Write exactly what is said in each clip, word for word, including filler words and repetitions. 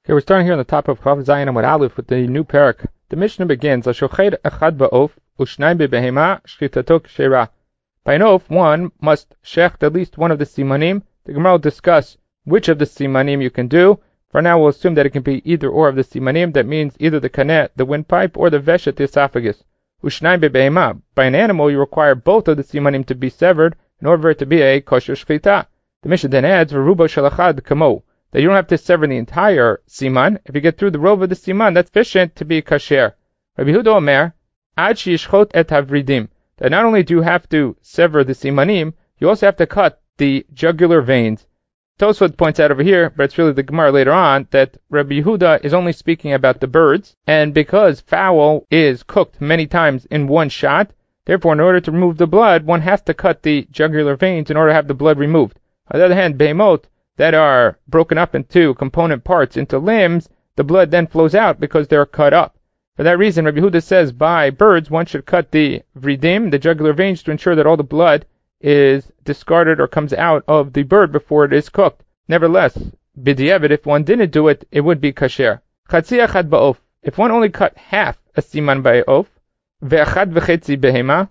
Okay, we're starting here on the top of Chav Zayin Amud Aleph with the new parak. The Mishnah begins, "L'shochet echad ba'of u'shnayim bebehema shchitato k'sheira." By an oaf, one must shecht at least one of the simanim. The Gemara will discuss which of the simanim you can do. For now, we'll assume that it can be either or of the simanim. That means either the kaneh, the windpipe, or the veshet, the esophagus. U'shnayim bebehema. By an animal, you require both of the simanim to be severed in order for it to be a kosher shchita. The Mishnah then adds, "V'rubo shalachad kamo." That you don't have to sever the entire siman. If you get through the robe of the siman, that's sufficient to be kasher. Rabbi Yehuda Omer, ad sheyishchot et havridim. That not only do you have to sever the simanim, you also have to cut the jugular veins. Tosfot points out over here, but it's really the Gemara later on, that Rabbi Yehuda is only speaking about the birds, and because fowl is cooked many times in one shot, therefore in order to remove the blood, one has to cut the jugular veins in order to have the blood removed. On the other hand, behemot, that are broken up into component parts, into limbs, the blood then flows out because they're cut up. For that reason, Rabbi Yehuda says by birds one should cut the vridim, the jugular veins, to ensure that all the blood is discarded or comes out of the bird before it is cooked. Nevertheless, b'diavad, if one didn't do it, it would be kasher. Chatzi achad ba'of. If one only cut half a siman by a oaf, ve'achad v'chetzi behema,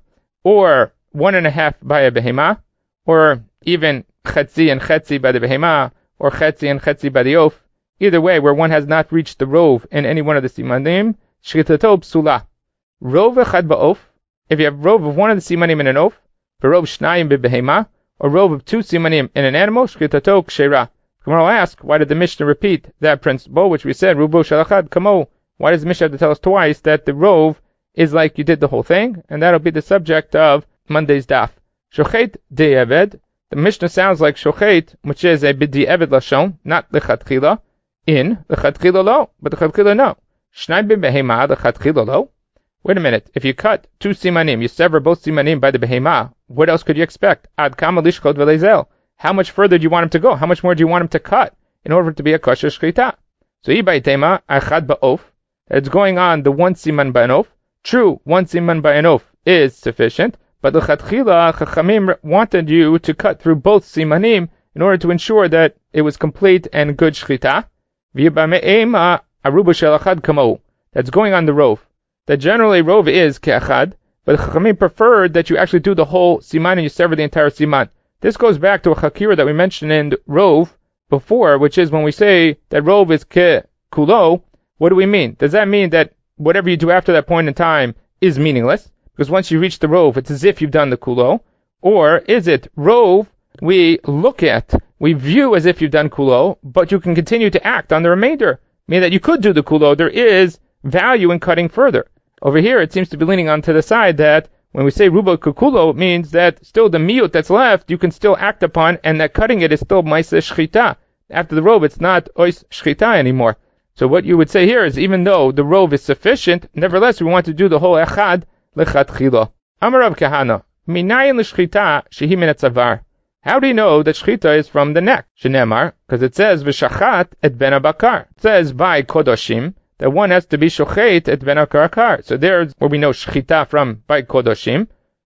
or one and a half by a behema, or even chetzi and chetzi by the behema, or chetzi and chetzi by the oaf. Either way, where one has not reached the rove in any one of the simanim, shchitato psula. Rove echad ba'of, if you have rove of one of the simanim in an oaf, v'rove shnayim bebehema, or rove of two simanim in an animal, shchitato k'sheira. Gemara will ask, why did the Mishnah repeat that principle, which we said, rubo shalachad kamo? Why does the Mishnah have to tell us twice that the rove is like you did the whole thing? And that'll be the subject of Monday's daf. Shochet de'eved. The Mishnah sounds like shochet, which is a b'di'eved lashon, not lechatchila. In lechatchila lo, but lechatchila no. Shnai b'behema lechatchila lo. Wait a minute. If you cut two simanim, you sever both simanim by the behema, what else could you expect? Ad kama lishchot v'leizel. How much further do you want him to go? How much more do you want him to cut in order for it to be a kosher shchita? So ibay tema achad ba'of. It's going on the one siman by an oaf. True, one siman by an oaf is sufficient. But the Chatchila, Chachamim wanted you to cut through both simanim in order to ensure that it was complete and good shchita. That's going on the rove. That generally rove is ke'achad, but Chachamim preferred that you actually do the whole siman and you sever the entire siman. This goes back to a chakira that we mentioned in rove before, which is when we say that rove is ke'kulo, what do we mean? Does that mean that whatever you do after that point in time is meaningless? Because once you reach the rove, it's as if you've done the kulo. Or is it rove we look at, we view as if you've done kulo, but you can continue to act on the remainder? Meaning that you could do the kulo, there is value in cutting further. Over here, it seems to be leaning onto the side that when we say rubo kukulo, it means that still the miyut that's left, you can still act upon, and that cutting it is still maisa shchita. After the rove, it's not ois shchita anymore. So what you would say here is, even though the rove is sufficient, nevertheless, we want to do the whole echad, lechatchila. Amarav Kahana, minayin l'shchita shehi min hatzavar. How do you know that shchita is from the neck? Shenemar, because it says v'shachat et ben abakar. It says by kodoshim that one has to be shochet et ben abakar. So there's where we know shchita from by kodoshim.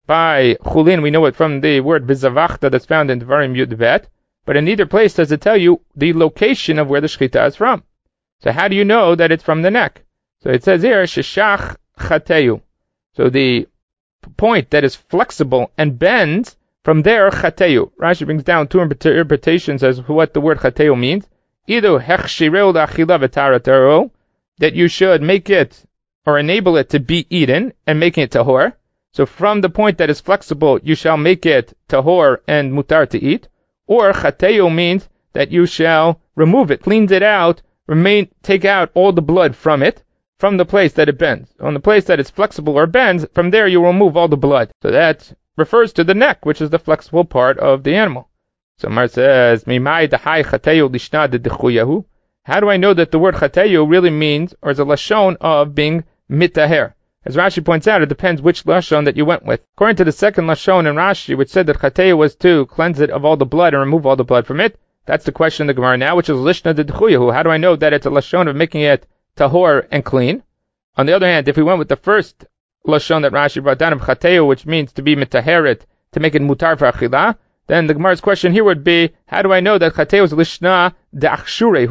By chulin we know it from the word v'zavachta that's found in Devarim Yud Vet. But in neither place does it tell you the location of where the shchita is from. So how do you know that it's from the neck? So it says here sheshach chateyu. So the point that is flexible and bends, from there, chateyu. Rashi brings down two interpretations as to what the word chateyu means. Either hechshireu la'achila v'taratero, that you should make it or enable it to be eaten and making it tahor. So from the point that is flexible, you shall make it tahor and mutar to eat. Or chateyu means that you shall remove it, cleanse it out, remain, take out all the blood from it, from the place that it bends. On the place that it's flexible or bends, from there you remove all the blood. So that refers to the neck, which is the flexible part of the animal. So Mar says, Mimai dahai chateyu lishna dedechuyahu. How do I know that the word chateyu really means, or is a lashon of being mitaher? As Rashi points out, it depends which lashon that you went with. According to the second lashon in Rashi, which said that chateyu was to cleanse it of all the blood and remove all the blood from it, that's the question in the Gemara now, which is lishna dedechuyahu. How do I know that it's a lashon of making it tahor and clean? On the other hand, if we went with the first lashon that Rashi brought down of chateyu, which means to be mitaheret, to make it mutar for achila, then the Gemara's question here would be, how do I know that chateyu is lishna de'achshurehu,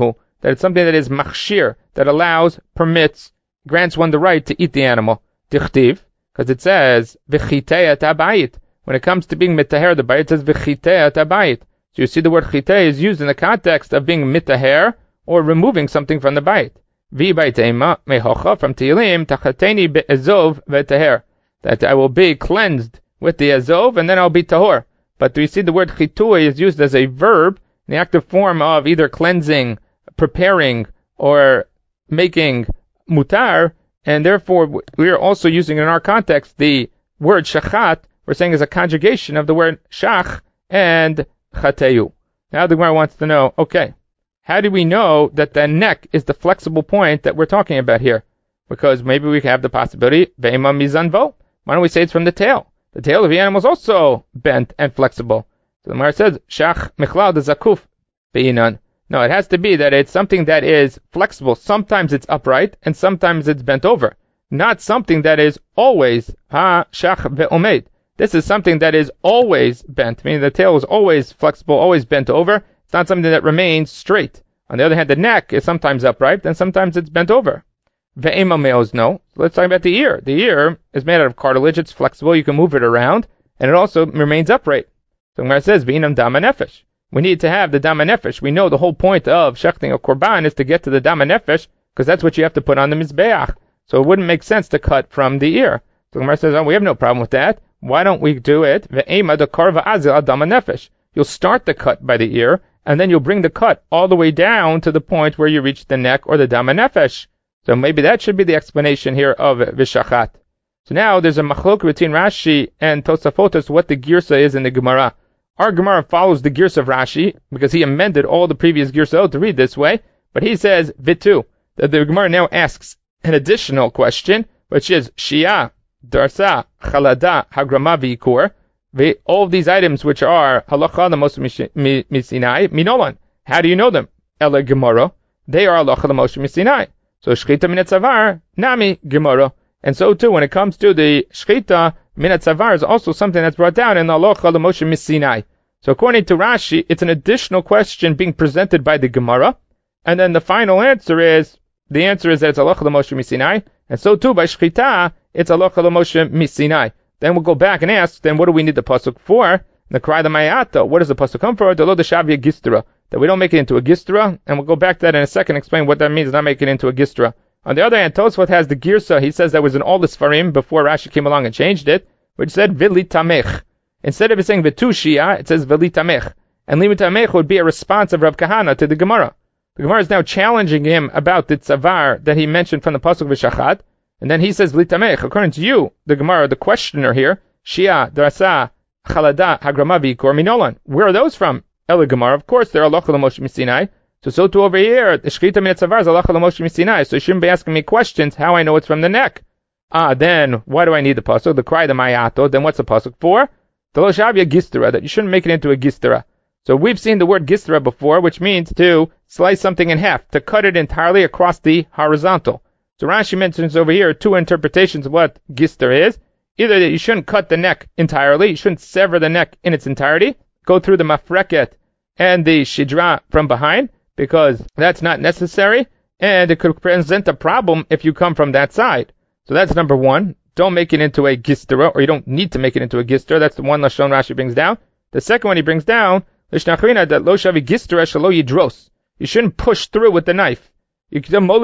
that it's something that is machshir, that allows, permits, grants one the right to eat the animal. Dichtiv, because it says, v'chitei tabayit. When it comes to being mitaher the bayit, it says, v'chitei tabayit. So you see the word chitei is used in the context of being mitaher, or removing something from the bayit. V'baytema mehocha from Tehillim, tachateni be'ezov v'taher. That I will be cleansed with the ezov, and then I'll be tahor. But we see the word chitui is used as a verb, in the active form of either cleansing, preparing, or making mutar, and therefore we are also using in our context the word shachat, we're saying is a conjugation of the word shach and chateyu. Now the Gemara wants to know, okay, how do we know that the neck is the flexible point that we're talking about here? Because maybe we have the possibility, ve'ema mizanvo. Why don't we say it's from the tail? The tail of the animal is also bent and flexible. So the Gemara says, shach michlal de zakuf be'inan. No, it has to be that it's something that is flexible. Sometimes it's upright, and sometimes it's bent over. Not something that is always ha shach ve'omed. This is something that is always bent, meaning the tail is always flexible, always bent over. It's not something that remains straight. On the other hand, the neck is sometimes upright, and sometimes it's bent over. Ve'ema meos, no. Let's talk about the ear. The ear is made out of cartilage. It's flexible. You can move it around, and it also remains upright. So where it says, V'inam dama nefesh. We need to have the dama nefesh. We know the whole point of shechting a korban is to get to the dama nefesh, because that's what you have to put on the mizbeach. So it wouldn't make sense to cut from the ear. So Gemara says, oh, we have no problem with that. Why don't we do it? Ve'ema de karva azil dama nefesh. You'll start the cut by the ear, and then you'll bring the cut all the way down to the point where you reach the neck or the dama nefesh. So maybe that should be the explanation here of v'shachat. So now there's a machlok between Rashi and Tosafot as what the girsa is in the Gemara. Our Gemara follows the girsa of Rashi because he amended all the previous girsot to read this way, but he says vitu. That the Gemara now asks an additional question, which is shia, darsa, chalada, hagrama v'ikur. All of these items which are halacha l'moshe misinai minolan. How do you know them? Ela Gemara. They are halacha l'moshe misinai. So shchita min hatzavar nami Gemara. And so too, when it comes to the shchita min hatzavar is also something that's brought down in the halacha l'moshe misinai. So according to Rashi, it's an additional question being presented by the Gemara, and then the final answer is the answer is that it's halacha l'moshe misinai, and so too by shchita it's halacha l'moshe misinai. Then we'll go back and ask, then what do we need the pasuk for? The cry the mayata. What does the pasuk come for? The lo deshavia gistra. That we don't make it into a gistra, and we'll go back to that in a second, explain what that means, not make it into a gistra. On the other hand, Tosfot has the girsa. He says that was in all the Sfarim before Rashi came along and changed it, which said vili tamech. Instead of it saying vitu shia, it says vili tamech. And li tamech would be a response of Rav Kahana to the Gemara. The Gemara is now challenging him about the tzavar that he mentioned from the pasuk v'shachat, and then he says vili tamech. According to you, the Gemara, the questioner here, shia, drasa, chalada, hagrama v'ikor minolan. Where are those from? Ela Gemara, of course, they're halacha l'moshe misinai. So, so too over here, the shchita min hatzavar is halacha l'moshe misinai. So you shouldn't be asking me questions how I know it's from the neck. Ah, then why do I need the pasuk? The cry the mayato. Then what's the pasuk for? The lo shavia gistera. That you shouldn't make it into a gistera. So we've seen the word gistera before, which means to slice something in half, to cut it entirely across the horizontal. So Rashi mentions over here two interpretations of what gister is. Either that you shouldn't cut the neck entirely, you shouldn't sever the neck in its entirety, go through the mafreket and the shidra from behind, because that's not necessary, and it could present a problem if you come from that side. So that's number one. Don't make it into a gistera, or you don't need to make it into a gistera. That's the one Lashon Rashi brings down. The second one he brings down, Lishnachrina, that lo shavi gistera shalo yidros. You shouldn't push through with the knife. You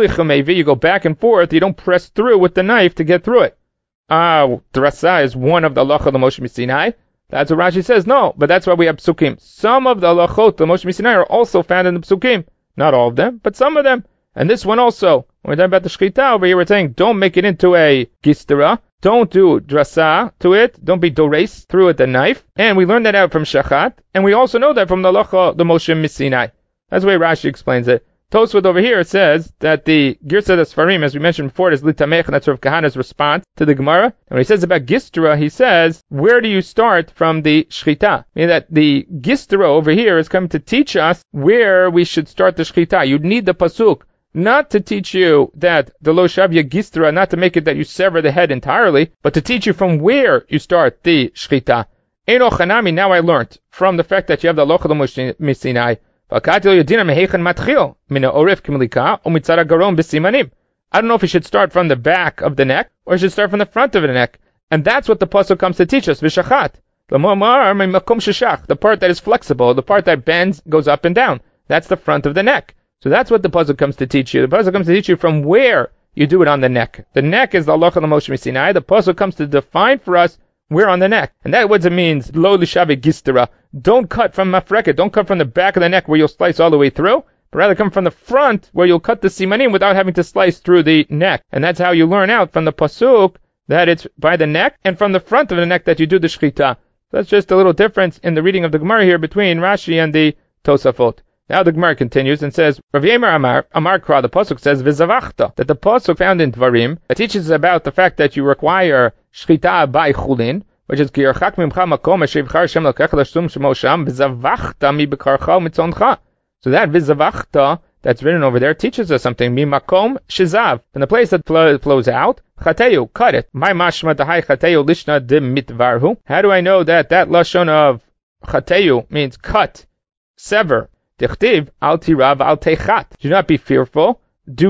you go back and forth, you don't press through with the knife to get through it. Ah, uh, drasa is one of the halacha l'moshe misinai. That's what Rashi says. No, but that's why we have psukim. Some of the halachot, the Moshe Misinai, are also found in the psukim. Not all of them, but some of them. And this one also. When we're talking about the shchita over here, we're saying don't make it into a gistera. Don't do drasa to it. Don't be dores through with the knife. And we learned that out from shachat. And we also know that from the halacha, the Moshe Misinai. That's the way Rashi explains it. Tosfot over here says that the Girsa de Sfarim, as we mentioned before, is litamech, and that's Rav Kahana's response to the Gemara. And when he says about Gistera, he says, where do you start from the Shchita? Meaning that the Gistera over here is coming to teach us where we should start the Shchita. You'd need the Pasuk, not to teach you that the Lo Shavya Gistera, not to make it that you sever the head entirely, but to teach you from where you start the Shchita. Eno Chanami, now I learned from the fact that you have the Lochel Misinai, I don't know if he should start from the back of the neck or he should start from the front of the neck. And that's what the pasuk comes to teach us. V'shachat. The part that is flexible, the part that bends, goes up and down. That's the front of the neck. So that's what the pasuk comes to teach you. The pasuk comes to teach you from where you do it on the neck. The neck is the halacha l'Moshe Sinai. The pasuk comes to define for us where on the neck. And that what it means, lo l'shavi gistera. Don't cut from mafreket. Don't cut from the back of the neck where you'll slice all the way through, but rather come from the front where you'll cut the simanim without having to slice through the neck. And that's how you learn out from the pasuk that it's by the neck, and from the front of the neck that you do the shchita. That's just a little difference in the reading of the Gemara here between Rashi and the Tosafot. Now the Gemara continues and says, Rav Yemer Amar, Amar Kra, the pasuk says, V'zavachta, that the pasuk found in Dvarim, that teaches about the fact that you require shchita by chulin, which is Kirchak mimcha makom eshevchar shem lokech lashum shemo sham v'zavachta mi bekarcha mitzoncha. So that v'zavachta that's written over there teaches us something. Mi makom shizav, from the place that flows out. Chateyu, cut it. My mashma dahai chateyu lishna de mitvarhu. How do I know that that lashon of chateyu means cut, sever? Dichtiv al tirav al techat. Do not be fearful.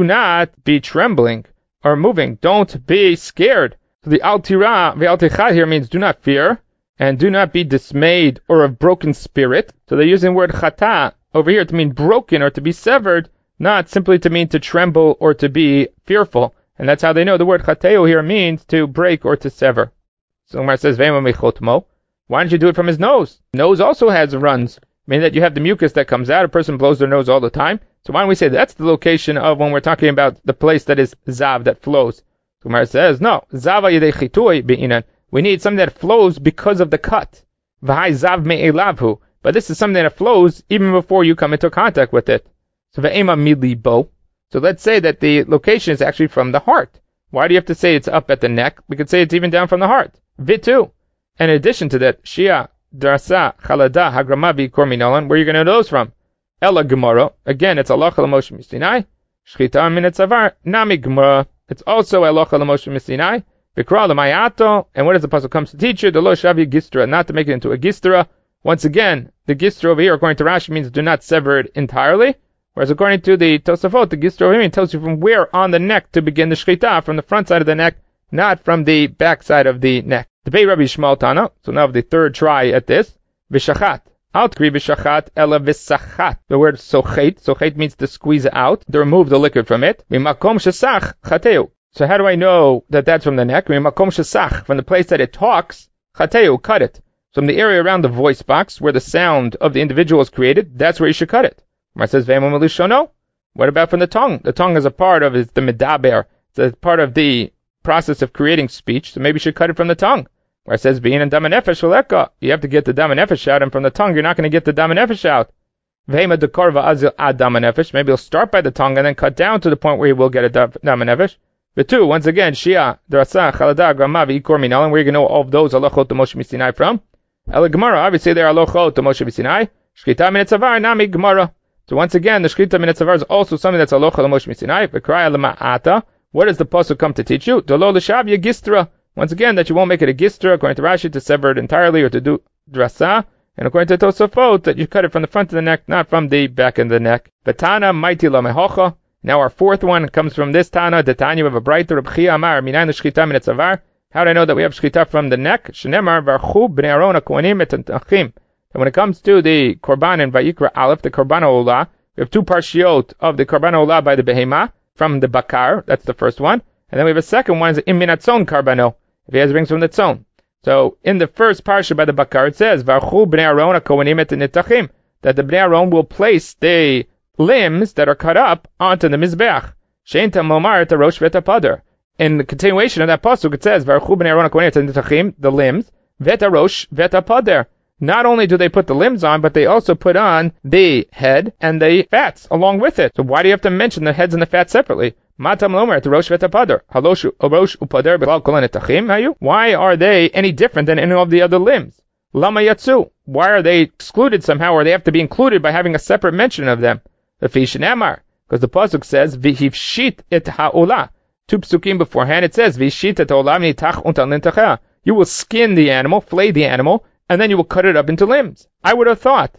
Do not be trembling or moving. Don't be scared. So the al tira the al techat here means do not fear and do not be dismayed or of broken spirit. So they're using the word chata over here to mean broken or to be severed, not simply to mean to tremble or to be fearful. And that's how they know the word chateo here means to break or to sever. So Umar says, why don't you do it from his nose? Nose also has runs, meaning that you have the mucus that comes out. A person blows their nose all the time. So why don't we say that's the location of when we're talking about the place that is zav, that flows. So Umar says, no, zava yedei chitui be'inan. We need something that flows because of the cut. V'hai zav me'elavhu. But this is something that flows even before you come into contact with it. So ve'ema milibo. So let's say that the location is actually from the heart. Why do you have to say it's up at the neck? We could say it's even down from the heart. Vitu. And in addition to that, Shia, Drasa, Chalada, Hagrama, Vikor Minolan, where are you going to know those from? Ella Gemara. Again, it's Halacha l'Moshe Sinai. Shchita min etzavar, Nami Gemara. It's also Halacha l'Moshe Sinai. Vikra l'Mayato. And what does the pasuk comes to teach you? The lo shavi gistra, not to make it into a gistra. Once again, the gistra over here, according to Rashi, means do not sever it entirely. Whereas according to the Tosafot, the gistra over here tells you from where on the neck to begin the shchita, from the front side of the neck, not from the back side of the neck. The Bei Rabbi Shmuel Tana, so now the third try at this, V'shachat. Al tkri v'shachat ela v'sachat. The word sochet, sochet means to squeeze out, to remove the liquid from it. V'makom shesach chateu. So how do I know that that's from the neck? V'makom shesach, from the place that it talks, chateu, cut it. So from the area around the voice box, where the sound of the individual is created, that's where you should cut it. Mar says, Ve'emom elishono. What about from the tongue? The tongue is a part of it's the medaber. It's a part of the process of creating speech, so maybe you should cut it from the tongue. Where it says, V'in and dam nefesh v'leka. You have to get the dam nefesh out, and from the tongue, you're not going to get the dam nefesh out. Ve'ema dekor va'azil ad dam nefesh. Maybe you'll start by the tongue and then cut down to the point where you will get a dam nefesh. But two, once again, Shia, Drasa, Chalada, Grama, V'ikor Minalan, where you can know all of those halachot to Moshe Sinai from. El Gemara, obviously they are halachot to Moshe Sinai. Shchita min etzavar, nami Gemara. So once again, the shchita min etzavar is also something that's halacha to Moshe Sinai. V'kraya l'ma'ata. What does the pasuk come to teach you? Dolo l'shavya gistra. Once again, that you won't make it a gistra, according to Rashi, to sever it entirely or to do drasa. And according to Tosafot, that you cut it from the front of the neck, not from the back of the neck. V'tana maiti la mehocha. Now our fourth one comes from this Tana, the Tanya of a brighter Reb Chia Amar, Minayin l'shchita min etzavar. How do I know that we have shchita from the neck? Shenemar v'archu b'nei Aaron ha'kohanim et ha'achim. And when it comes to the Korban in Vayikra Aleph, the Korban Olah, we have two parshiot of the Korban Olah by the Behema, from the Bakar, that's the first one. And then we have a second one, is Im min hatzon Karbano, if he has brings from the tzon. So in the first parsha by the Bakar, it says, V'archu b'nei Aaron ha'kohanim et netachim, that the b'nei Aaron will place the limbs that are cut up onto the Mizbeach. Shein tamomar et harosh v'et hapader. In the continuation of that pasuk, it says, V'archu b'nei Aaron ha'kohanim et netachim, the limbs, v'et harosh v'et hapader. Not only do they put the limbs on, but they also put on the head and the fats along with it. So why do you have to mention the heads and the fats separately? Matam lomer at the rosh v'etapader. Halosh urosh upader b'lal kol netachim hayu. Why are they any different than any of the other limbs? Lama yatsu. Why are they excluded somehow, or they have to be included by having a separate mention of them? The Fishin Amar, because the pasuk says v'hivshit et ha'olah. Two psukim beforehand it says v'hivshit et ha'olah nitach untal nitachah. You will skin the animal, flay the animal, and then you will cut it up into limbs. I would have thought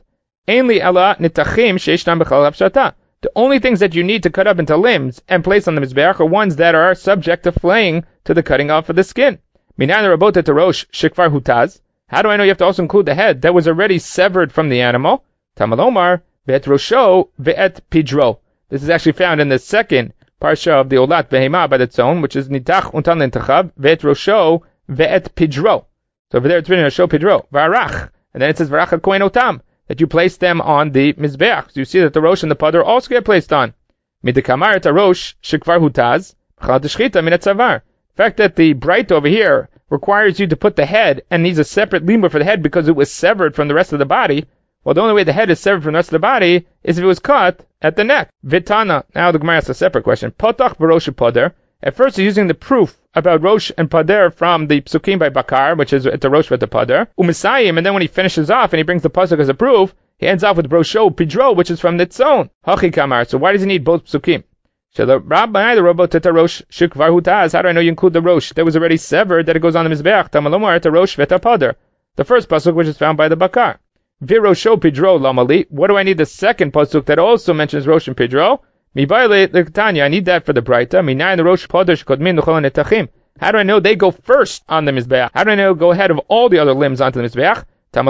Ainli ala nitachim sheishnam b'chal hafshata. The only things that you need to cut up into limbs and place on the mizbeach are ones that are subject to flaying, to the cutting off of the skin. Minan rabota terosh shikvar hutaz. How do I know you have to also include the head that was already severed from the animal? Tamalomar ve'et rosho ve'et pidro. This is actually found in the second parsha of the Olat Behema by the Tzon, which is Nitach untan l'intachav ve'et rosho ve'et pidro. So over there it's written rosho pidro varach, and then it says varach hakohen otam, that you place them on the mizbeach. So you see that the rosh and the padar also get placed on. Midekamar et rosh shikvar hutaz b'chal deshchita min etzavar. The fact that the bright over here requires you to put the head and needs a separate limur for the head because it was severed from the rest of the body. Well, the only way the head is severed from the rest of the body is if it was cut at the neck. Vitana. Now the Gemara asks a separate question. Potach b'rosh pader. At first he's using the proof about rosh and pader from the psukim by Bakar, which is at the rosh with the pader. Umisayim, and then when he finishes off and he brings the pasuk as a proof, he ends off with brosho pidro, which is from the tzon. Hachi kamar. So why does he need both psukim? How do I know you include the rosh that was already severed, that it goes on the mizbeach? The first pasuk, which is found by the Bakar. Virosho pidro lamali. What do I need the second pasuk that also mentions rosh and pidro? I need that for the braita. How do I know they go first on the mizbeach? How do I know go ahead of all the other limbs onto the mizbeach?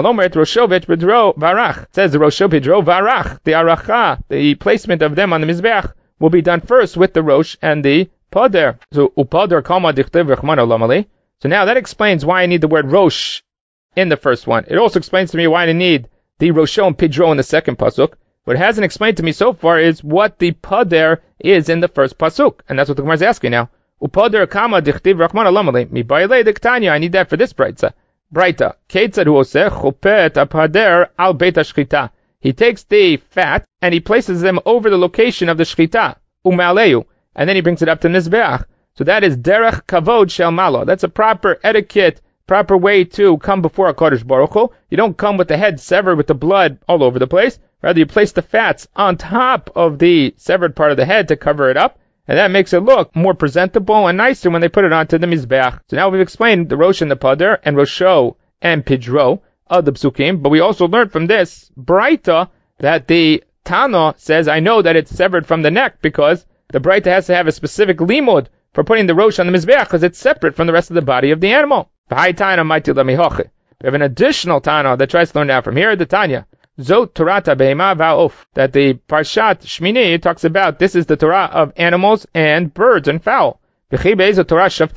It says the rosho pidro varach, the aracha, the placement of them on the mizbeach will be done first with the rosh and the pader. So upader kama dichtiv rechmano lamali. So now that explains why I need the word rosh in the first one. It also explains to me why I need the rosho and pidro in the second pasuk. What it hasn't explained to me so far is what the pader is in the first pasuk, and that's what the Gemara is asking now. Upader kama dichtiv rechmano lamali. Mi baile diktanya. I need that for this braita. Braita. Ketzad hu oseh chopet apader al beit hashchita. He takes the fat and he places them over the location of the shchita, umaleu, and then he brings it up to mizbeach. So that is derech kavod shel malo. That's a proper etiquette, proper way to come before a Kodesh Baruch Hu. You don't come with the head severed with the blood all over the place. Rather, you place the fats on top of the severed part of the head to cover it up, and that makes it look more presentable and nicer when they put it onto the mizbeach. So now we've explained the rosh and the pader, and rosho and pidro of the psukim, but we also learned from this braita that the Tana says, I know that it's severed from the neck because the braita has to have a specific limud for putting the rosh on the mizbeach because it's separate from the rest of the body of the animal. We have an additional Tana that tries to learn out from here, the Tanya. Zot Torata Behema Va'of, that the Parshat Shmini talks about this is the Torah of animals and birds and fowl. Where is it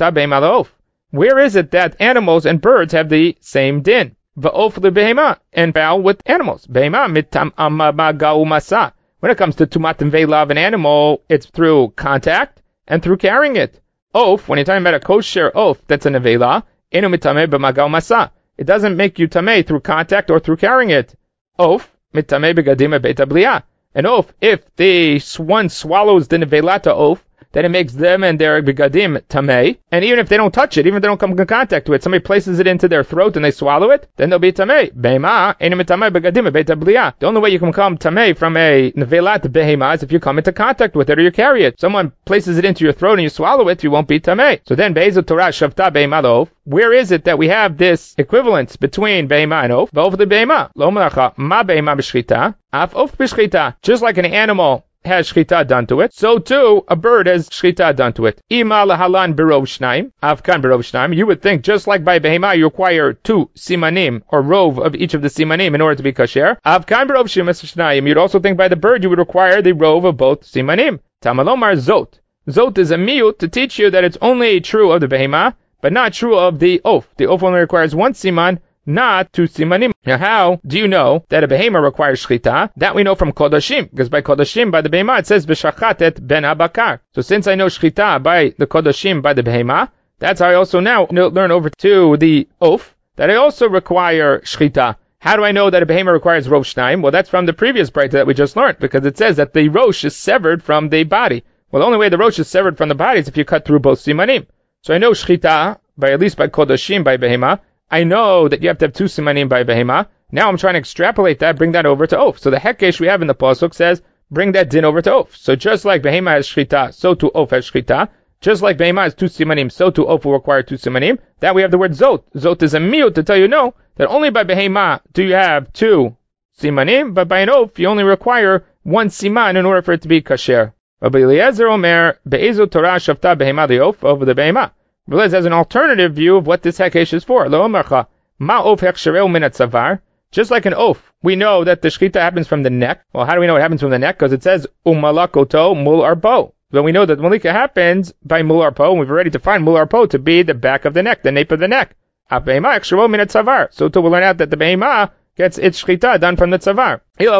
that animals and birds have the same din? Va'of le behema, and fowl with animals. Behema mitam amamaga umasa. When it comes to tumat and veila of an animal, it's through contact and through carrying it. Oaf, when you're talking about a kosher oaf, that's an avela. Enu mitame b'maga umasa. It doesn't make you tameh through contact or through carrying it. Oaf mitame b'gadim beta bliya. An oaf, if the one swallows the nevelata oaf, then it makes them and their begadim tamei. And even if they don't touch it, even if they don't come in contact with it, somebody places it into their throat and they swallow it, then they'll be tamei. Behema, enim tamei begadim beta bliya. The only way you can come tamei from a nevelat behema is if you come into contact with it or you carry it. Someone places it into your throat and you swallow it, you won't be tamei. So then be'ezu Torah shavta behema lo'of. Where is it that we have this equivalence between behema and oaf? Va'of the behema. Lo melacha ma behema b'shchita, af oaf b'shchita. Just like an animal has shchita done to it, so too a bird has shchita done to it. Ima lahalan berov shnaim, avkan berov shnaim. You would think just like by behema you require two simanim or rov of each of the simanim in order to be kasher. Avkan berov shnaim. You'd also think by the bird you would require the rov of both simanim. Tamalomar zot. Zot is a miyut to teach you that it's only true of the behema, but not true of the oaf. The oaf only requires one siman, not two simanim. Now how do you know that a behema requires shchita? That we know from kodashim, because by kodashim, by the behema, it says b'shachatet ben habakar. So since I know shchita by the kodashim, by the behema, that's how I also now learn over to the oaf, that I also require shchita. How do I know that a behema requires rosh shnaim? Well, that's from the previous braita that we just learned, because it says that the rosh is severed from the body. Well, the only way the rosh is severed from the body is if you cut through both simanim. So I know shchita, by at least by kodashim, by behema. I know that you have to have two simanim by behema. Now I'm trying to extrapolate that, bring that over to oaf. So the hekesh we have in the pasuk says, bring that din over to oaf. So just like behema has shchita, so too oaf has shchita. Just like behema has two simanim, so too oaf will require two simanim. That we have the word zot. Zot is a miyut to tell you no, that only by behema do you have two simanim, but by an oath you only require one siman in order for it to be kasher. Rabbi Eliezer Omer, be'ezu Torah shavta behema li'of over the behema. Rabbi Eliezer has an alternative view of what this hekesh is for. Lo omercha, ma oaf hechshereu min atzavar. Just like an oath, we know that the shechita happens from the neck. Well, how do we know it happens from the neck? Because it says umalakoto mul arpo. But we know that malika happens by mul arpo, and we've already defined mul arpo to be the back of the neck, the nape of the neck. So to we'll learn out that the behema gets its shechita done from the tzavar.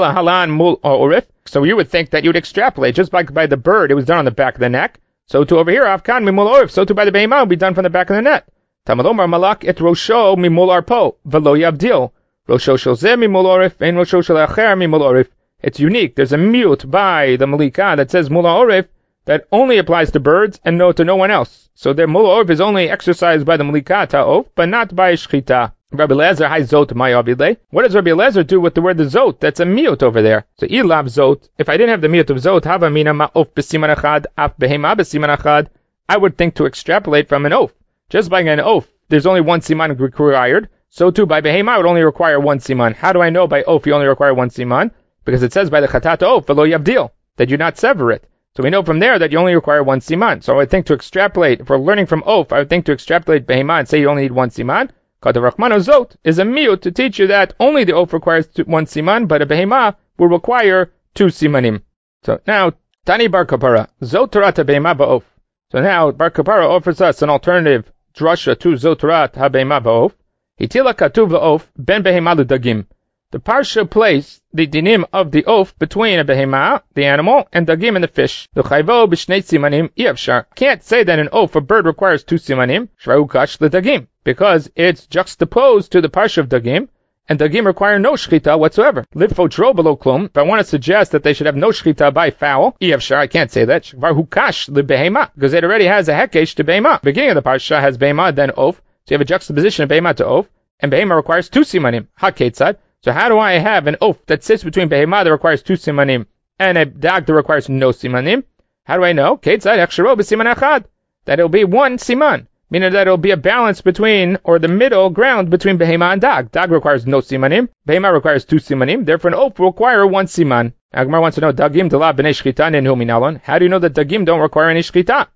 So you would think that you would extrapolate, just like by the bird, it was done on the back of the neck. So to over here, afkan mimul orif, so to by the behema will be done from the back of the neck. Tamalomar malak et rosho mimul arpo, velo yavdil. Rosho shel zeh mimul orif, and rosho shel acher mimul orif. It's unique. There's a mute by the malika that says mul orif that only applies to birds and no to no one else. So the mul orif is only exercised by the malika ta'of, but not by shchita. Rabbi Eliezer, hi zot ma'yavile. What does Rabbi Eliezer do with the word the zot? That's a mute over there. So ilav zot. If I didn't have the mute of zot, hava mina ma'of b'siman achad, af behema b'siman achad, I would think to extrapolate from an oath. Just by an oath, there's only one siman required. So too, by behema, I would only require one siman. How do I know by oath you only require one siman? Because it says by the chatat oath, velo yavdil, that you not sever it. So we know from there that you only require one siman. So I would think to extrapolate, if we're learning from oath, I would think to extrapolate behema and say you only need one siman. Because the Rachmano Zot is a miyut to teach you that only the oath requires two, one siman, but a behema will require two simanim. So now, Tani Bar Kapara, Zot Torah behema ba'of. So now, Bar Kapara offers us an alternative drasha to Zot Torah behema ba'of. Hitila katuv la'of ben behema l'dagim. The parsha placed the dinim of the oath between a behema, the animal, and dagim and the fish. The chayvo b'shnei simanim iyavshar. Can't say that an oath, a bird requires two simanim, shrahu kash l'dagim, because it's juxtaposed to the parsha of dagim, and dagim require no shchita whatsoever. Livfo tro below klum. If I want to suggest that they should have no shchita by fowl, iyavshar, I can't say that. Shvarhu kash l'behema, because it already has a hekesh to behema. Beginning of the parsha has behema, then oath. So you have a juxtaposition of behema to oath, and behema requires two simanim. Ha-ketzad. So how do I have an oath that sits between behema that requires two simanim and a dag that requires no simanim? How do I know? Ketzad echshero b'siman achad. That it'll be one siman, meaning that it'll be a balance between, or the middle ground between behema and dag. Dag requires no simanim. Behema requires two simanim. Therefore, an oath will require one siman. Agmar wants to know, dagim dela b'nei shchita nenhu minalon. How do you know that dagim don't require any shchita?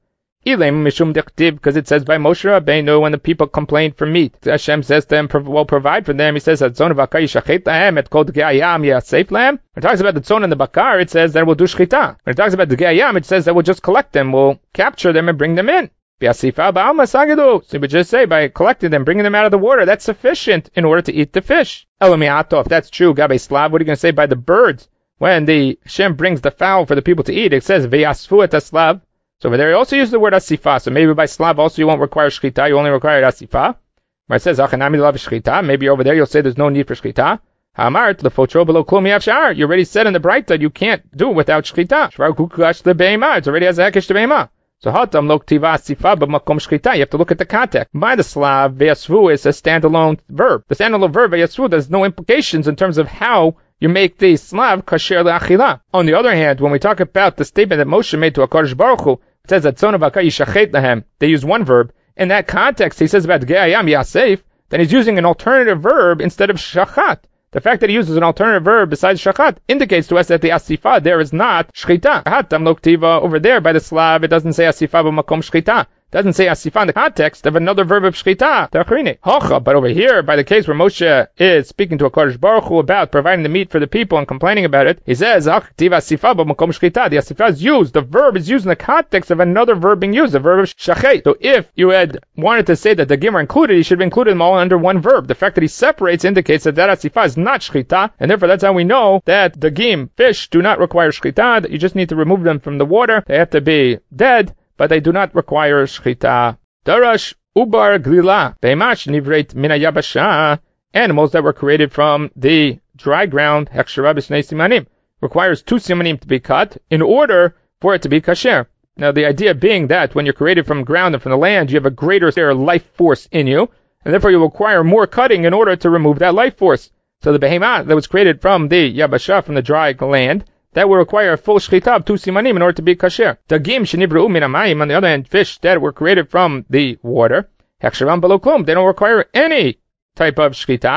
Because it says by Moshe Rabbeinu when the people complained for meat, Hashem says to them, will provide for them. He says that zon v'akar yishachet lahem et kol dgei hayam yasef lahem. When it talks about the zon and the bakar, it says that we'll do shchita. When it talks about the dgei hayam, it says that we'll just collect them, we'll capture them and bring them in. B'yasifa ba'alma sagadu. So we would just say by collecting them, bringing them out of the water, that's sufficient in order to eat the fish. Elamiato, if that's true, gabe slav, what are you going to say by the birds? When the Hashem brings the fowl for the people to eat, it says v'yasfu et aslav. So over there, you also use the word asifa. So maybe by slav also you won't require shchita, you only require asifa. Where it says achanami love shchita, maybe over there you'll say there's no need for shchita. Ha'amart lefotro below klum yavshar. You already said in the bright that you can't do without shchita. Shvar kukash lebeima. It already has a hekesh to beima. So hatam lo ktiva asifa b'makom shchita. You have to look at the context. By the slav, v'yasvu is a standalone verb. The standalone verb v'yasvu, there's no implications in terms of how you make the slav kasher le'achila. On the other hand, when we talk about the statement that Moshe made to HaKadosh Baruch Hu, it says that zon v'akar yishachet lahem. They use one verb. In that context, he says about dgei hayam yasef, then he's using an alternative verb instead of shachat. The fact that he uses an alternative verb besides shachat indicates to us that the asifa there is not shchita. Hatam lo ktiva over there by the slav, it doesn't say asifa b'makom shchita. It doesn't say asifa in the context of another verb of shchita. Hocha, but over here, by the case where Moshe is speaking to a Kodesh Baruch Hu about providing the meat for the people and complaining about it, he says, ktiva asifa b'makom shchita. The asifa is used, the verb is used in the context of another verb being used, the verb of shachet. So if you had wanted to say that the dagim are included, he should have included them all under one verb. The fact that he separates indicates that that asifa is not shchita, and therefore that's how we know that dagim, fish, do not require shchita, that you just need to remove them from the water. They have to be dead, but they do not require shchita. Darash ubar glila beimash nivreit mina yabasha. Animals that were created from the dry ground, hechshera b'shnei simanim, requires two simanim to be cut in order for it to be kasher. Now the idea being that when you're created from ground and from the land, you have a greater life force in you, and therefore you require more cutting in order to remove that life force. So the behemoth that was created from the yabasha, from the dry land, that will require a full shchita of two simanim in order to be kasher. Dagim shenibreu min hamayim, on the other hand, fish that were created from the water, hechsheram below klum, they don't require any type of shchita.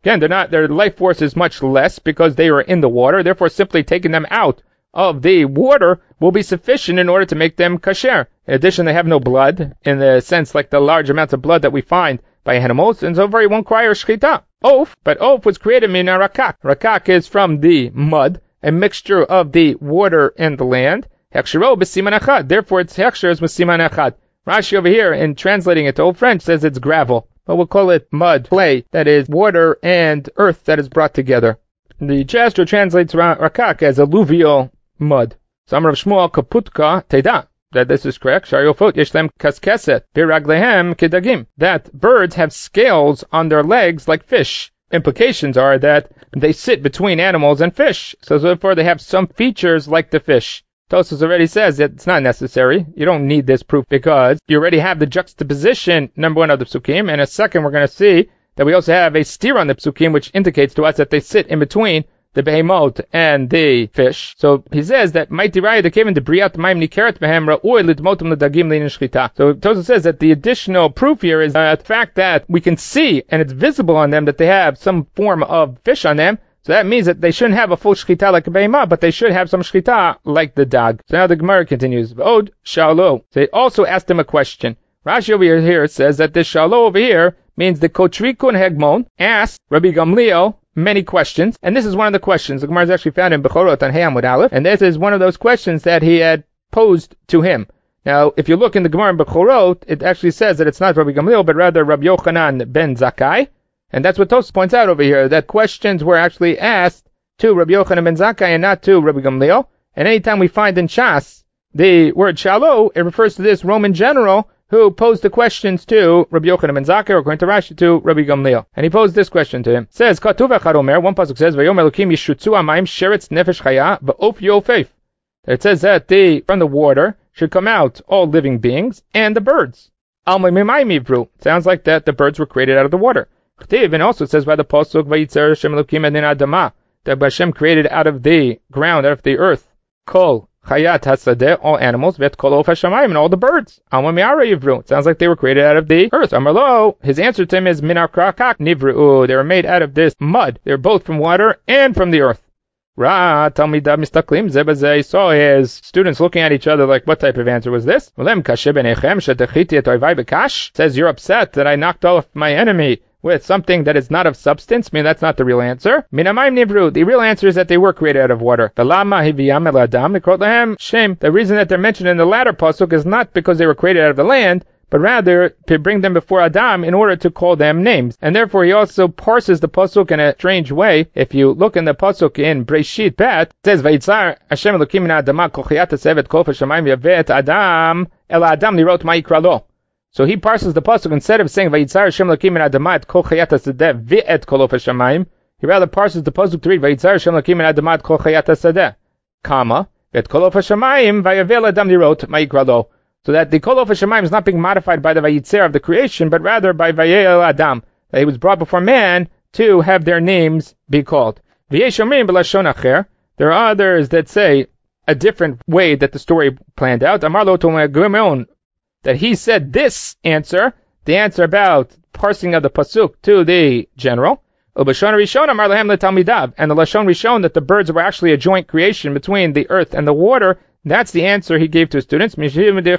Again, they're not, their life force is much less because they are in the water. Therefore, simply taking them out of the water will be sufficient in order to make them kasher. In addition, they have no blood, in the sense like the large amounts of blood that we find by animals, and so very won't require shchita. Oaf, but oaf was created min rakak. Rakak is from the mud, a mixture of the water and the land. Hechshero b'siman achad. Therefore, its hechsher is with siman achad. Rashi over here, in translating it to Old French, says it's gravel, but we'll call it mud, clay, that is water and earth that is brought together. The Jastrow translates rakak as alluvial mud. So Amar Rav Shmuel kaputka teda, that this is correct. Shariofot yeshlem kaskeset biraglehem kedagim. That birds have scales on their legs like fish. Implications are that they sit between animals and fish, so therefore they have some features like the fish. Tosfos already says that it's not necessary. You don't need this proof because you already have the juxtaposition, number one, of the psukim, and a second, we're going to see that we also have a steer on the psukim, which indicates to us that they sit in between the behemot and the fish. So he says that might derived the cave the briat maim nikeret behem ra'oi lidmotum ledagim lein shchita. So Tosfos says that the additional proof here is uh, the fact that we can see and it's visible on them that they have some form of fish on them. So that means that they shouldn't have a full shchita like a behemah, but they should have some shchita like the dag. So now the Gemara continues. Od shalo. So they also asked him a question. Rashi over here says that this shalo over here means the kotrikun hegmon asked Rabbi Gamliel many questions, and this is one of the questions. The Gemara is actually found in Bechorot on Hey Amud Aleph, and this is one of those questions that he had posed to him. Now, if you look in the Gemara in Bechorot, it actually says that it's not Rabbi Gamliel, but rather Rabbi Yochanan ben Zakkai, and that's what Tosfos points out over here, that questions were actually asked to Rabbi Yochanan ben Zakkai and not to Rabbi Gamliel. And anytime we find in Shas the word shalo, it refers to this Roman general who posed the questions to Rabbi Yochanan ben Zakkai, or according to Rashi, to Rabbi Gamliel. And he posed this question to him. It says, Katuv echad omer, one pasuk says, Vayom Elokim yishutzu amayim sheretz nefesh chaya v'of yofeif. It says that the, from the water should come out all living beings and the birds. Alma mimayim ivru. Sounds like that the birds were created out of the water. And also it says by the pasuk, Vayitzer Hashem Elokim edin adama, that Hashem created out of the ground, out of the earth, kol chayat hasadeh, all animals, vet kol of hashamayim, and all the birds. Alma miara yivru. It sounds like they were created out of the earth. Amarlo, his answer to him is minar krakak nivru. They were made out of this mud. They were both from water and from the earth. Ra talmidav mistaklim zebazeh. Saw his students looking at each other like, what type of answer was this? Says, you're upset that I knocked off my enemy with something that is not of substance. I mean, that's not the real answer. Minamayim nivru. The real answer is that they were created out of water. The reason that they're mentioned in the latter pasuk is not because they were created out of the land, but rather to bring them before Adam in order to call them names. And therefore he also parses the pasuk in a strange way. If you look in the pasuk in Breshit Bet, it says, Vayitzar Hashem Elokim min ha'adama kol chayat hasevet kol hashamayim yavet Adam el Adam lirot ma yikra lo. So he parses the pasuk, instead of saying Vayitzar Hashem Elokim min ha'adama et kol chayat hasedeh ve'et kol hashamayim, he rather parses the pasuk to read Vayitzar Hashem Elokim min ha'adama et kol chayat hasedeh, comma, ve'et kol hashamayim vayavel Adam lirot ma yikra lo. So that the Kol of Hashemayim is not being modified by the Vayitzer of the creation, but rather by Vayel Adam, that he was brought before man to have their names be called. There are others that say a different way that the story planned out. That he said this answer, the answer about parsing of the pasuk to the general. And the Lashon Rishon, that the birds were actually a joint creation between the earth and the water. That's the answer he gave to his students. In the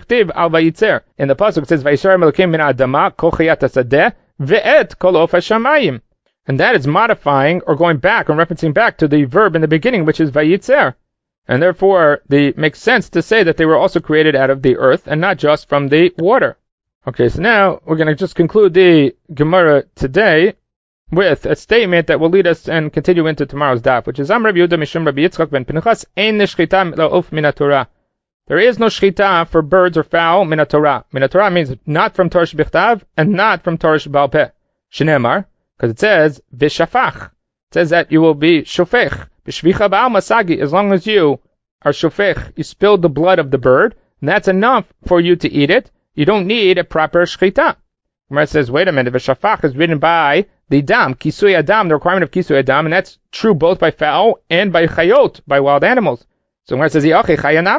pasuk it says, Vayisrael Elokim min ha'adama kol chayat hasadeh ve'et kol of hashamayim. And that is modifying or going back or referencing back to the verb in the beginning, which is Vayitzer. And therefore, it makes sense to say that they were also created out of the earth and not just from the water. Okay, so now we're going to just conclude the Gemara today with a statement that will lead us and continue into tomorrow's daf, which is Am Rabbi Yehuda Mishum Rabbi Yitzchak ben Pinchas Ein Nishchita La'of Min HaTorah. There is no shchita for birds or fowl min HaTorah. Min HaTorah means not from Torah Shebechtav and not from Torah Sheba'al Peh. Shneimar, because it says V'shafach. It says that you will be shofech b'shvicha ba'al masagi, as long as you are shofech, you spilled the blood of the bird, and that's enough for you to eat it. You don't need a proper shchita. Gemara says, wait a minute, V'shafach is written by the dam, kisui adam, the requirement of kisui adam, and that's true both by fowl and by chayot, by wild animals. So Gemara says, Yachi chayanami.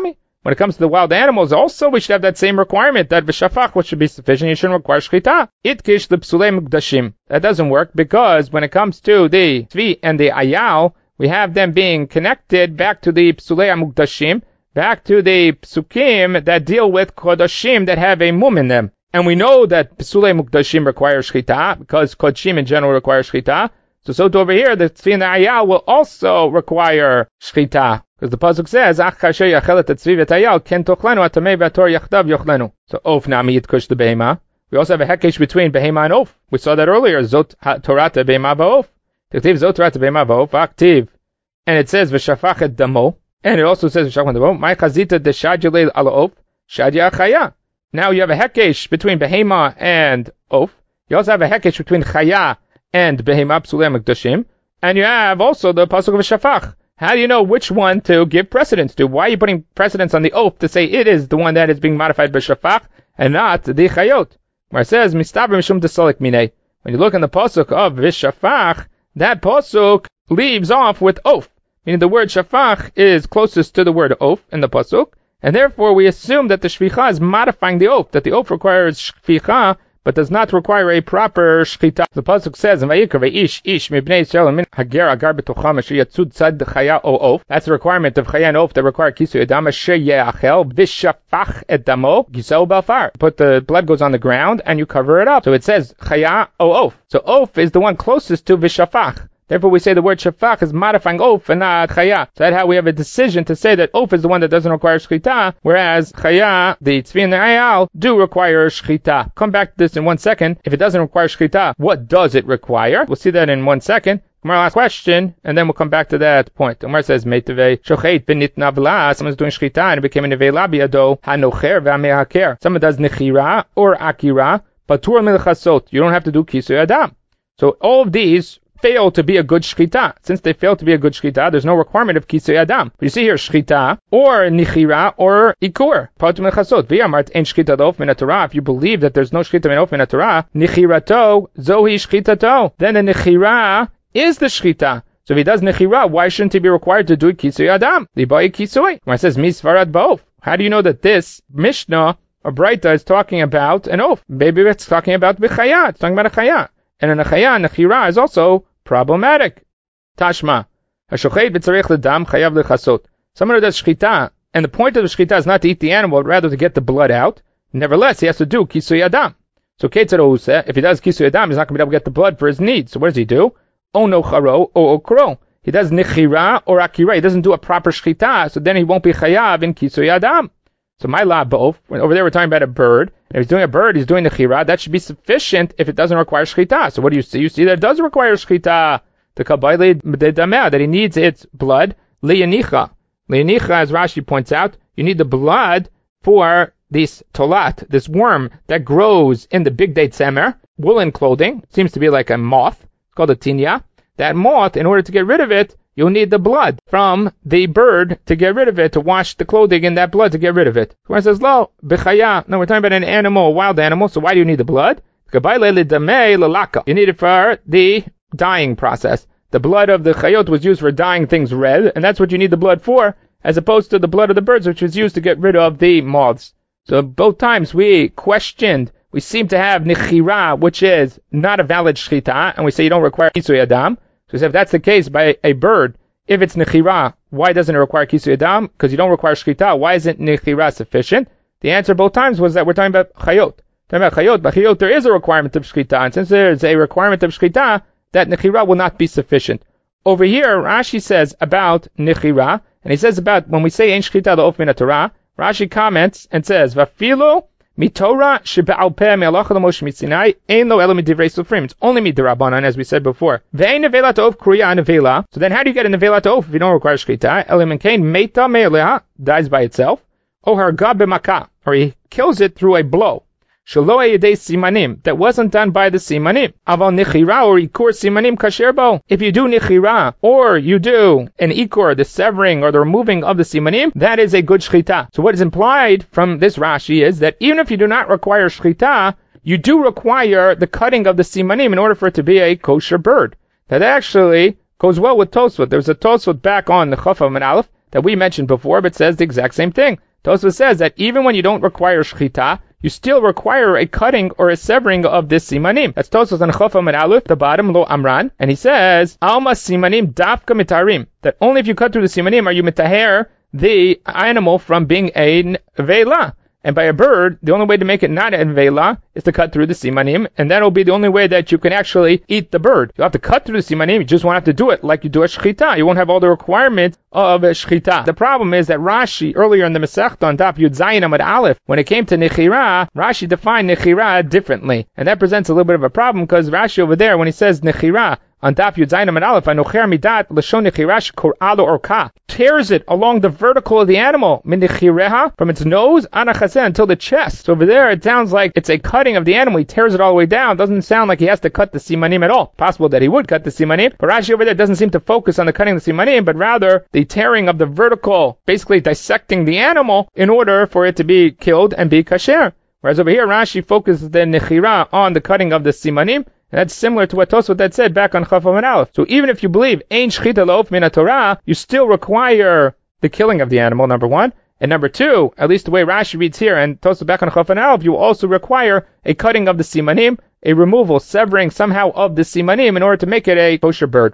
when it comes to the wild animals, also we should have that same requirement that v'shafach, which should be sufficient, you shouldn't require shchita. Itkish l'psulei mukdashim. That doesn't work because when it comes to the tzvi and the ayal, we have them being connected back to the psulei mukdashim, back to the psukim that deal with kodashim that have a mum in them. And we know that psulei mukdashim require shchita because kodashim in general require shchita. So, so to over here, the tzvi and the ayal will also require shchita. Because the pasuk says, "Ach kasher yachelet tzvi v'tayal ken tochlenu atamei v'ator yachdav yochlenu." So of nami yitkush the behema. We also have a hekesh between behema and of. We saw that earlier. Zot torata behema v'of. Tiktiv zot torata behema v'of. Aktiv, and it says v'shafachet damo, and it also says v'shafachet damo. My chazita deshadjulei ala of shadya chaya. Now you have a hekesh between behema and of. You also have a hekesh between chaya and behema psulei mukdashim, and you have also the pasuk of shafach. How do you know which one to give precedence to? Why are you putting precedence on the oath to say it is the one that is being modified by shafach and not the chayot? Where it says mistaber mishum desolik minei. When you look in the pasuk of v'shafach, that pasuk leaves off with oath, meaning the word shafach is closest to the word oath in the pasuk, and therefore we assume that the shvicha is modifying the oath, that the oath requires shvicha but does not require a proper shchita. The pasuk says, "Vayikra ve'ish ish mibnei Yisrael min hager agar b'tocham asher yatzud tzad chaya o of." That's the requirement of chaya and of that require kisu edam asher ye'achel v'shafach et damo gisau balfar. But the blood goes on the ground and you cover it up. So it says chaya o of. So of is the one closest to v'shafach. Therefore, we say the word shafach is modifying oaf and not chaya. So that's how we have a decision to say that oaf is the one that doesn't require shchita, whereas chaya, the tzvi and the ayal, do require shchita. Come back to this in one second. If it doesn't require shchita, what does it require? We'll see that in one second. Gemara last question, and then we'll come back to that point. Gemara says, Meitave shochet v'nitna v'la. Someone's doing shchita and it became a nevela biyado hanocher v'amehaker. Someone does nechira or akira, patur milchasot. You don't have to do kisui adam. So all of these fail to be a good shchita. Since they fail to be a good shchita, there's no requirement of kisui adam. But you see here shchita or nichira or ikur. Patur milchasot. V'yamart ein shchita dof min haTorah. If you believe that there's no shchita min of min haTorah, nichirato zohi shchitato. Then the nichira is the shchita. So if he does nechira, why shouldn't he be required to do kisui adam? Libai kisui. When it says misvarad ba'of, how do you know that this Mishnah or Braita is talking about an oath? Maybe it's talking about b'chaya. It's talking about a chaya. And a chaya, nechira is also problematic. Tashma. Hashochet v'tzarech l'dam chayav l'chasot. Someone who does shchita, and the point of the shchita is not to eat the animal, but rather to get the blood out. Nevertheless, he has to do kisui adam. So ketzad ohuseh, if he does kisui adam, he's not going to be able to get the blood for his needs. So what does he do? Ono charo o okro. He does nechira or akira. He doesn't do a proper shchita, so then he won't be chayav in kisui adam. So my la bof, over there we're talking about a bird. If he's doing a bird, he's doing nechira. That should be sufficient if it doesn't require shchita. So what do you see? You see that it does require shchita. The kabayli dameh, that he needs its blood. Liyanicha. Liyanicha, as Rashi points out, you need the blood for this tolat, this worm that grows in the big date semer, woolen clothing. It seems to be like a moth. It's called a tinya. That moth, in order to get rid of it, you'll need the blood from the bird to get rid of it, to wash the clothing in that blood to get rid of it. Where it says, lo, b'chaya. No, we're talking about an animal, a wild animal, so why do you need the blood? You need it for the dyeing process. The blood of the chayot was used for dyeing things red, and that's what you need the blood for, as opposed to the blood of the birds, which was used to get rid of the moths. So both times we questioned, we seem to have nechira, which is not a valid shchita, and we say you don't require kisui adam. So if that's the case by a bird, if it's nechira, why doesn't it require kisui adam? Because you don't require shchita. Why isn't nechira sufficient? The answer both times was that we're talking about chayot. Talking about chayot, but chayot there is a requirement of shchita, and since there is a requirement of shchita, that nechira will not be sufficient. Over here, Rashi says about nechira, and he says about when we say ein shchita l'of min haTorah, Rashi comments and says vafilo mitorah sheba'al peh me'alacha l'moshe mitzinai ein lo elo midivrei sofrim. It's only midrabanan, as we said before. Ve'ein nevela ta'of kruya nevela. So then, how do you get a nevela ta'of if you don't require shchita? Elim kain meita me'aleha, dies by itself. O harga b'makah, or he kills it through a blow. Shelo yedei simanim, that wasn't done by the simanim. Aval nechira or ikur simanim kasherbo. If you do nechira or you do an ikur, the severing or the removing of the simanim, that is a good shchita. So what is implied from this Rashi is that even if you do not require shchita, you do require the cutting of the simanim in order for it to be a kosher bird. That actually goes well with Tosfot. There's a Tosfot back on the Chaf of Aleph that we mentioned before, but says the exact same thing. Tosfos says that even when you don't require shchita, you still require a cutting or a severing of this simanim. That's Tosfos on Chaf Amud Aleph, the bottom, Lo Amran, and he says, Alma simanim dafka mitarim, that only if you cut through the simanim are you mitaher the animal from being a veila. And by a bird, the only way to make it not a veila is to cut through the simanim, and that'll be the only way that you can actually eat the bird. You have to cut through the simanim, you just won't have to do it like you do a shchita. You won't have all the requirements of a shchita. The problem is that Rashi, earlier in the Masechta on Daf Yud Zayin Amud Aleph, when it came to nechira, Rashi defined nechira differently. And that presents a little bit of a problem, because Rashi over there, when he says nechira, on Daf Yud Zayin Amud Aleph, Anocher midat l'shon nechirash kor'alo orka, tears it along the vertical of the animal, min nechireha, from its nose, anachaseh, until the chest. So over there, it sounds like it's a cutting of the animal. He tears it all the way down. Doesn't sound like he has to cut the simanim at all. Possible that he would cut the simanim, but Rashi over there doesn't seem to focus on the cutting of the simanim, but rather the tearing of the vertical, basically dissecting the animal in order for it to be killed and be kasher. Whereas over here, Rashi focuses the nechira on the cutting of the simanim. And that's similar to what Tosfos had said back on Chaf Amud Aleph. So even if you believe Ein Shchita La'of Min HaTorah, you still require the killing of the animal, number one. And number two, at least the way Rashi reads here, and Tosfos back on Chaf Amud Aleph, you also require a cutting of the simanim, a removal, severing somehow of the simanim in order to make it a kosher bird.